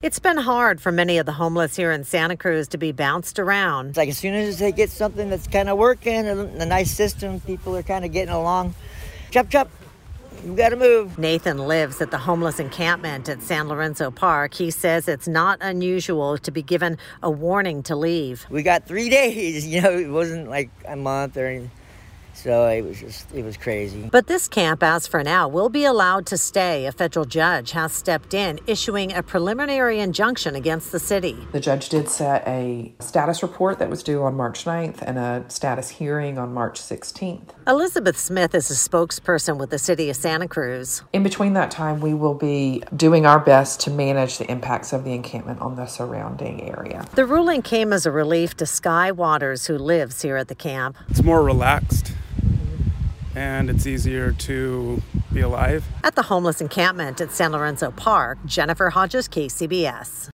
It's been hard for many of the homeless here in Santa Cruz to be bounced around. It's like as soon as they get something that's kind of working, a nice system, people are kind of getting along. Chop, chop. You got to move. Nathan lives at the homeless encampment at San Lorenzo Park. He says it's not unusual to be given a warning to leave. We got 3 days, it wasn't like a month or anything. So it was crazy. But this camp, as for now, will be allowed to stay. A federal judge has stepped in, issuing a preliminary injunction against the city. The judge did set a status report that was due on March 9th and a status hearing on March 16th. Elizabeth Smith is a spokesperson with the city of Santa Cruz. In between that time, we will be doing our best to manage the impacts of the encampment on the surrounding area. The ruling came as a relief to Sky Waters, who lives here at the camp. It's more relaxed. And it's easier to be alive. At the homeless encampment at San Lorenzo Park, Jennifer Hodges, KCBS.